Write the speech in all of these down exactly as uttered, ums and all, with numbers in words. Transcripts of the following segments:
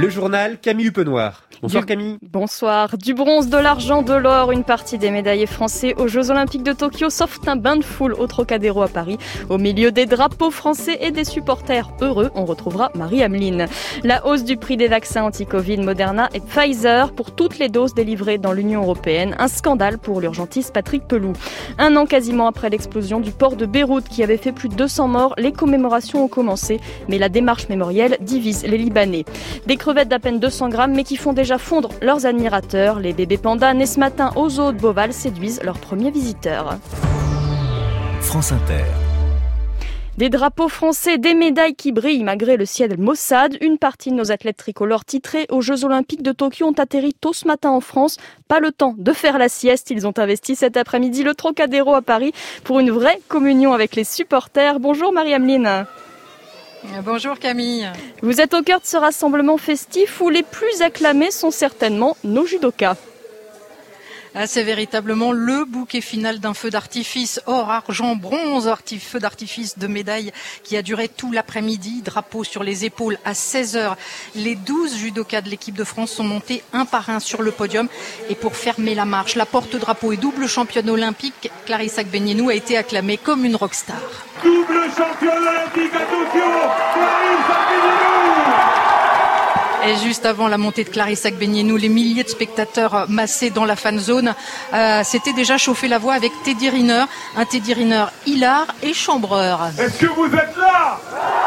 Le journal Camille Huppenoir. Bonsoir du... Camille. Bonsoir. Du bronze, de l'argent, de l'or, une partie des médaillés français aux Jeux Olympiques de Tokyo sauf un bain de foule au Trocadéro à Paris. Au milieu des drapeaux français et des supporters heureux, on retrouvera Marie-Ameline. La hausse du prix des vaccins anti-Covid Moderna et Pfizer pour toutes les doses délivrées dans l'Union européenne. Un scandale pour l'urgentiste Patrick Pelloux. Un an quasiment après l'explosion du port de Beyrouth qui avait fait plus de deux cents morts, les commémorations ont commencé, mais la démarche mémorielle divise les Libanais. Des crevettes d'à peine deux cents grammes, mais qui font déjà fondre leurs admirateurs. Les bébés pandas nés ce matin au zoo de Beauval séduisent leurs premiers visiteurs. France Inter. Des drapeaux français, des médailles qui brillent malgré le ciel maussade. Une partie de nos athlètes tricolores titrés aux Jeux Olympiques de Tokyo ont atterri tôt ce matin en France. Pas le temps de faire la sieste. Ils ont investi cet après-midi le Trocadéro à Paris pour une vraie communion avec les supporters. Bonjour Marie-Ameline. Bonjour Camille. Vous êtes au cœur de ce rassemblement festif où les plus acclamés sont certainement nos judokas. Ah, c'est véritablement le bouquet final d'un feu d'artifice or, argent, bronze, artif, feu d'artifice de médailles qui a duré tout l'après-midi, drapeau sur les épaules à seize heures. Les douze judokas de l'équipe de France sont montés un par un sur le podium et pour fermer la marche, la porte-drapeau et double championne olympique, Clarisse Agbenienou a été acclamée comme une rockstar. Double championne olympique à Tokyo, Clarisse Agbenienou. Et juste avant la montée de Clarisse Agbenienou, les milliers de spectateurs massés dans la fan zone euh, s'étaient déjà chauffé la voix avec Teddy Riner, un Teddy Riner hilar et chambreur. Est-ce que vous êtes là?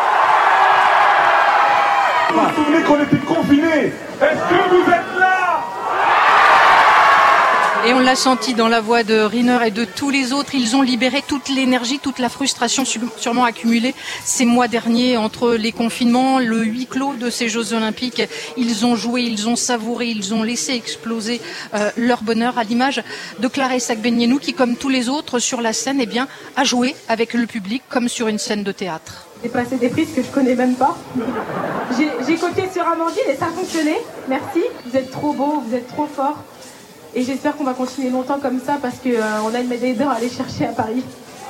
Vous vous souvenez qu'on était confinés? Est-ce que vous êtes là? Et on l'a senti dans la voix de Riner et de tous les autres. Ils ont libéré toute l'énergie, toute la frustration sûrement accumulée ces mois derniers entre les confinements, le huis clos de ces Jeux Olympiques. Ils ont joué, ils ont savouré, ils ont laissé exploser euh, leur bonheur à l'image de Clarisse Agbenienou qui, comme tous les autres sur la scène, eh bien, a joué avec le public comme sur une scène de théâtre. J'ai passé des prises que je connais même pas. J'ai, j'ai copié sur Amandine et ça a fonctionné. Merci. Vous êtes trop beaux, vous êtes trop forts. Et j'espère qu'on va continuer longtemps comme ça parce qu'on euh, a une médaille d'or à aller chercher à Paris.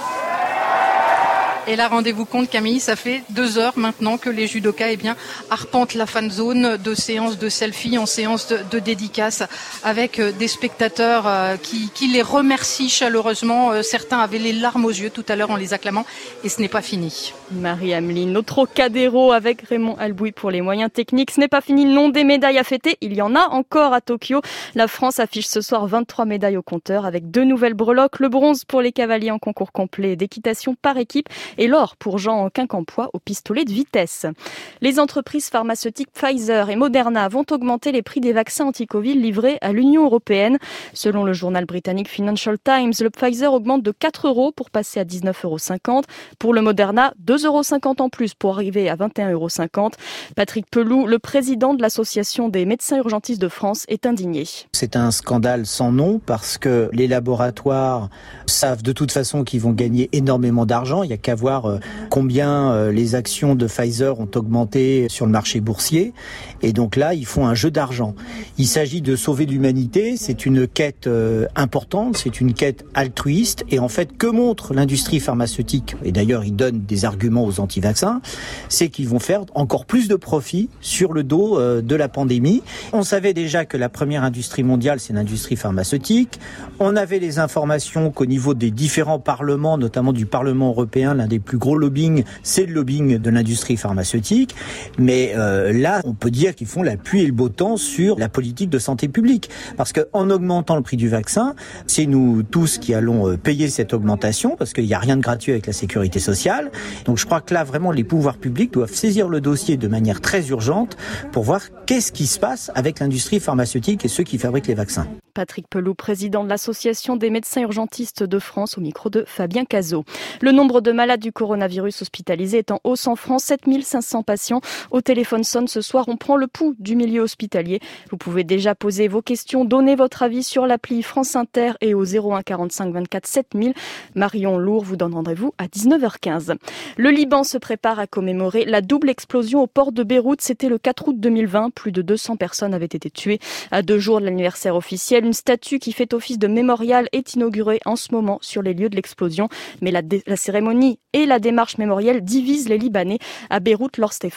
Et là, rendez-vous compte Camille, ça fait deux heures maintenant que les judokas eh bien, arpentent la fan zone de séances de selfies en séance de, de dédicaces avec euh, des spectateurs euh, qui, qui les remercient chaleureusement. Euh, certains avaient les larmes aux yeux tout à l'heure en les acclamant et ce n'est pas fini. Marie-Ameline, au Trocadéro avec Raymond Albouy pour les moyens techniques. Ce n'est pas fini, non des médailles à fêter. Il y en a encore à Tokyo. La France affiche ce soir vingt-trois médailles au compteur avec deux nouvelles breloques. Le bronze pour les cavaliers en concours complet d'équitation par équipe et l'or pour Jean Quincampoix au pistolet de vitesse. Les entreprises pharmaceutiques Pfizer et Moderna vont augmenter les prix des vaccins anti-Covid livrés à l'Union européenne. Selon le journal britannique Financial Times, le Pfizer augmente de quatre euros pour passer à dix-neuf euros cinquante. Pour le Moderna, deux euros cinquante en plus pour arriver à vingt et un euros cinquante. Patrick Pelloux, le président de l'Association des médecins urgentistes de France, est indigné. C'est un scandale sans nom parce que les laboratoires savent de toute façon qu'ils vont gagner énormément d'argent. Il n'y a qu'à voir euh, combien euh, les actions de Pfizer ont augmenté sur le marché boursier. Et donc là, ils font un jeu d'argent. Il s'agit de sauver l'humanité. C'est une quête euh, importante, c'est une quête altruiste. Et en fait, que montre l'industrie pharmaceutique? Et d'ailleurs, ils donnent des arguments aux anti-vaccins. C'est qu'ils vont faire encore plus de profit sur le dos euh, de la pandémie. On savait déjà que la première industrie mondiale, c'est l'industrie pharmaceutique. On avait les informations qu'au niveau des différents parlements, notamment du Parlement européen, l'un des plus gros lobbying, c'est le lobbying de l'industrie pharmaceutique. Mais euh, là, on peut dire qu'ils font la pluie et le beau temps sur la politique de santé publique. Parce qu'en augmentant le prix du vaccin, c'est nous tous qui allons payer cette augmentation, parce qu'il n'y a rien de gratuit avec la sécurité sociale. Donc je crois que là, vraiment, les pouvoirs publics doivent saisir le dossier de manière très urgente pour voir qu'est-ce qui se passe avec l'industrie pharmaceutique et ceux qui fabriquent les vaccins. Patrick Pelloux, président de l'Association des médecins urgentistes de France, au micro de Fabien Cazot. Le nombre de malades du coronavirus hospitalisés est en hausse en France, sept mille cinq cents patients. Au téléphone sonne ce soir, on prend le pouls du milieu hospitalier. Vous pouvez déjà poser vos questions, donner votre avis sur l'appli France Inter et au zéro un quarante-cinq vingt-quatre sept mille. Marion Lourd vous donne rendez-vous à dix-neuf heures quinze. Le Liban se prépare à commémorer la double explosion au port de Beyrouth. C'était le quatre août deux mille vingt. Plus de deux cents personnes avaient été tuées. À deux jours de l'anniversaire officiel, une statue qui fait office de mémorial est inaugurée en ce moment sur les lieux de l'explosion. Mais la, dé- la cérémonie et la démarche mémorielle divisent les Libanais. À Beyrouth, Laure Stéphane.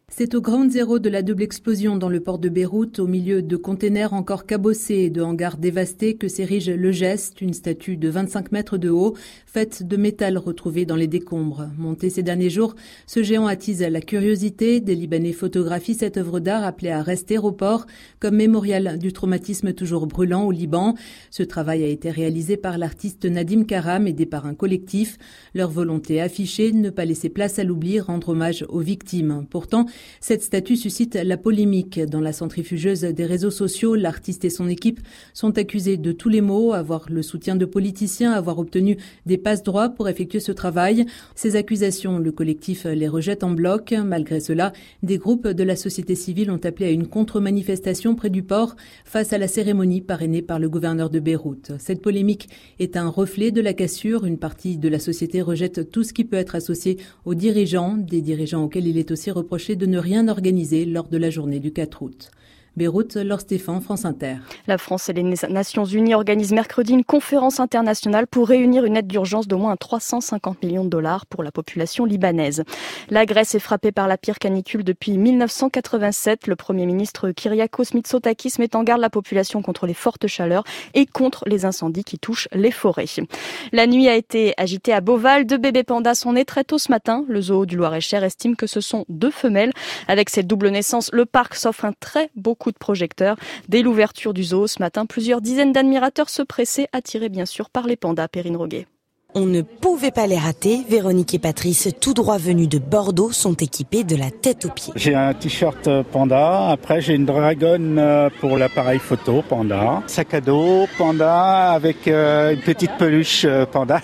C'est au ground zéro de la double explosion dans le port de Beyrouth, au milieu de containers encore cabossés et de hangars dévastés, que s'érige le Geste, une statue de vingt-cinq mètres de haut, faite de métal retrouvé dans les décombres. Monté ces derniers jours, ce géant attise la curiosité. Des Libanais photographient cette œuvre d'art appelée à rester au port, comme mémorial du traumatisme toujours brûlant au Liban. Ce travail a été réalisé par l'artiste Nadim Karam, aidé par un collectif. Leur volonté affichée, ne pas laisser place à l'oubli, rendre hommage aux victimes. Pourtant, cette statue suscite la polémique. Dans la centrifugeuse des réseaux sociaux, l'artiste et son équipe sont accusés de tous les maux, avoir le soutien de politiciens, avoir obtenu des passe-droits pour effectuer ce travail. Ces accusations, le collectif les rejette en bloc. Malgré cela, des groupes de la société civile ont appelé à une contre-manifestation près du port face à la cérémonie parrainée par le gouverneur de Beyrouth. Cette polémique est un reflet de la cassure. Une partie de la société rejette tout ce qui peut être associé aux dirigeants, des dirigeants auxquels il est aussi reproché de ne rien organisé lors de la journée du quatre août. Beyrouth, Laure Stéphane, France Inter. La France et les Nations Unies organisent mercredi une conférence internationale pour réunir une aide d'urgence d'au moins trois cent cinquante millions de dollars pour la population libanaise. La Grèce est frappée par la pire canicule depuis mille neuf cent quatre-vingt-sept. Le Premier ministre Kyriakos Mitsotakis met en garde la population contre les fortes chaleurs et contre les incendies qui touchent les forêts. La nuit a été agitée à Beauval. Deux bébés pandas sont nés très tôt ce matin. Le zoo du Loir-et-Cher estime que ce sont deux femelles. Avec cette double naissance, le parc s'offre un très beau coup de projecteurs. Dès l'ouverture du zoo ce matin, plusieurs dizaines d'admirateurs se pressaient, attirés bien sûr par les pandas. Perrine Roguet. On ne pouvait pas les rater. Véronique et Patrice, tout droit venus de Bordeaux, sont équipés de la tête aux pieds. J'ai un t-shirt panda, après j'ai une dragonne pour l'appareil photo panda, sac à dos panda avec une petite peluche panda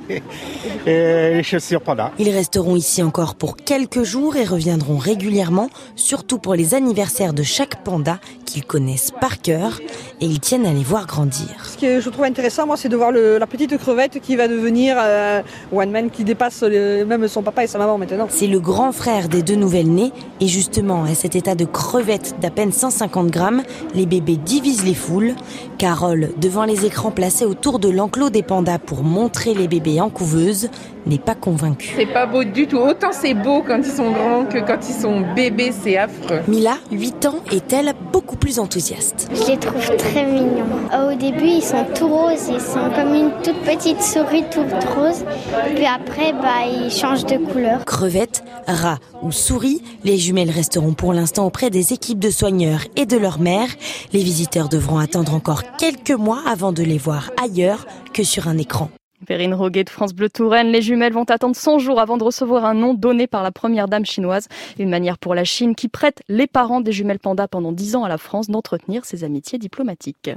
et les chaussures panda. Ils resteront ici encore pour quelques jours et reviendront régulièrement, surtout pour les anniversaires de chaque panda qu'ils connaissent par cœur, et ils tiennent à les voir grandir. Ce que je trouve intéressant, moi, c'est de voir le, la petite crevette qui va devenir euh, one man, qui dépasse le, même son papa et sa maman maintenant. C'est le grand frère des deux nouvelles-nées, et justement, à cet état de crevette d'à peine cent cinquante grammes, les bébés divisent les foules. Carole, devant les écrans placés autour de l'enclos des pandas pour montrer les bébés en couveuse, n'est pas convaincue. C'est pas beau du tout. Autant c'est beau quand ils sont grands que quand ils sont bébés, c'est affreux. Mila, huit ans, est-elle beaucoup plus enthousiaste. Je les trouve très mignons. Au début, ils sont tout roses, ils sont comme une toute petite souris toute rose. Puis après, bah, ils changent de couleur. Crevettes, rats ou souris, les jumelles resteront pour l'instant auprès des équipes de soigneurs et de leur mère. Les visiteurs devront attendre encore quelques mois avant de les voir ailleurs que sur un écran. Perrine Roguet de France Bleu Touraine. Les jumelles vont attendre cent jours avant de recevoir un nom donné par la première dame chinoise. Une manière pour la Chine, qui prête les parents des jumelles pandas pendant dix ans à la France, d'entretenir ses amitiés diplomatiques.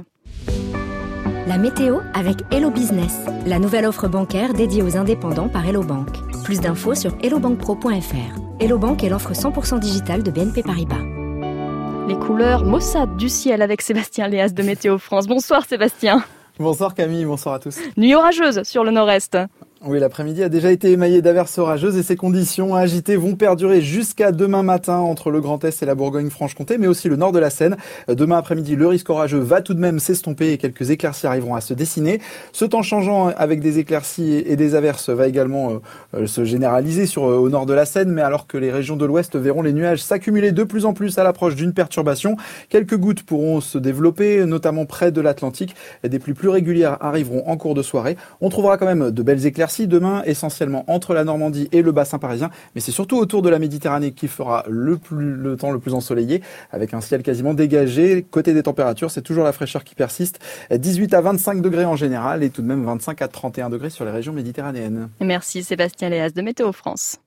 La météo avec Hello Business, la nouvelle offre bancaire dédiée aux indépendants par Hello Bank. Plus d'infos sur hello bank pro point f r. Hello Bank est l'offre cent pour cent digitale de B N P Paribas. Les couleurs maussades du ciel avec Sébastien Léas de Météo France. Bonsoir Sébastien. Bonsoir Camille, bonsoir à tous. Nuit orageuse sur le nord-est. Oui, l'après-midi a déjà été émaillé d'averses orageuses et ces conditions agitées vont perdurer jusqu'à demain matin entre le Grand Est et la Bourgogne-Franche-Comté, mais aussi le nord de la Seine. Demain après-midi, le risque orageux va tout de même s'estomper et quelques éclaircies arriveront à se dessiner. Ce temps changeant avec des éclaircies et des averses va également euh, se généraliser sur, euh, au nord de la Seine, mais alors que les régions de l'Ouest verront les nuages s'accumuler de plus en plus à l'approche d'une perturbation, quelques gouttes pourront se développer, notamment près de l'Atlantique. Des pluies plus régulières arriveront en cours de soirée. On trouvera quand même de belles éclaircies demain, essentiellement entre la Normandie et le bassin parisien, mais c'est surtout autour de la Méditerranée qui fera le, plus, le temps le plus ensoleillé, avec un ciel quasiment dégagé. Côté des températures, c'est toujours la fraîcheur qui persiste, dix-huit à vingt-cinq degrés en général et tout de même vingt-cinq à trente et un degrés sur les régions méditerranéennes. Merci Sébastien Léas de Météo France.